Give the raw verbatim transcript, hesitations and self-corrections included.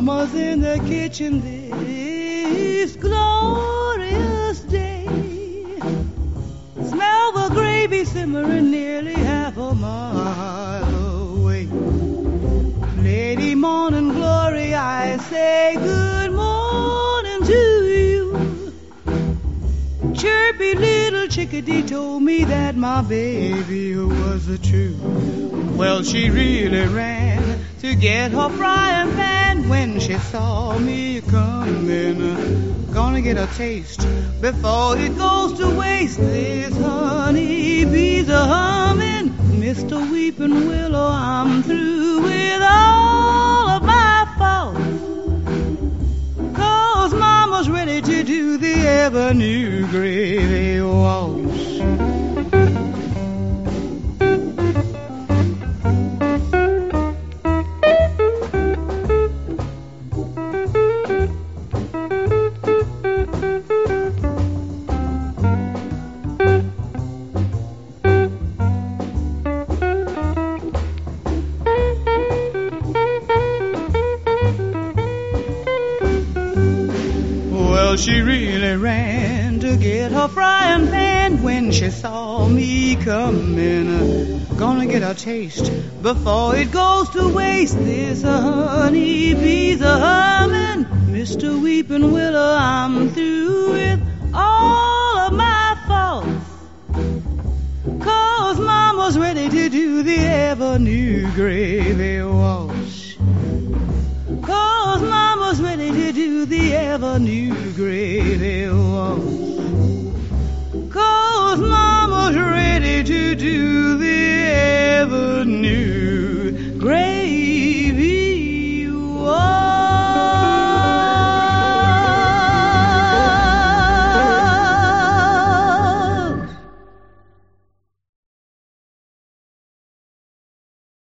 Mama's in the kitchen this glorious day. Smell the gravy simmering nearly half a mile away. Lady Morning Glory, I say good morning to you. Chirpy little chickadee told me that my baby was a true. Well, she really ran to get her frying pan when she saw me coming. Gonna get a taste before it goes to waste. This honey bees a humming. Mister Weeping Willow, I'm through with all of my faults. 'Cause Mama's ready to do the ever-new gravy waltz. She really ran to get her frying pan when she saw me coming. Gonna get a taste before it goes to waste. This honey bees a humming. Mister Weeping Willow, I'm through with all of my faults. 'Cause Mama's ready to do the ever-new gravy waltz. 'Cause Mama's ready to do the ever-new gravy waltz. 'Cause Mama's ready to do